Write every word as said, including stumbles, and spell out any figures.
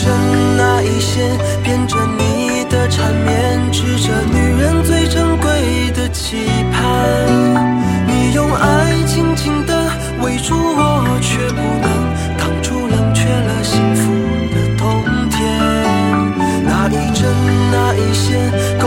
针那一线，编着你的缠绵，织着女人最珍贵的期盼。你用爱轻轻地围住我，却不能挡住冷却了幸福的冬天。那一针那一线，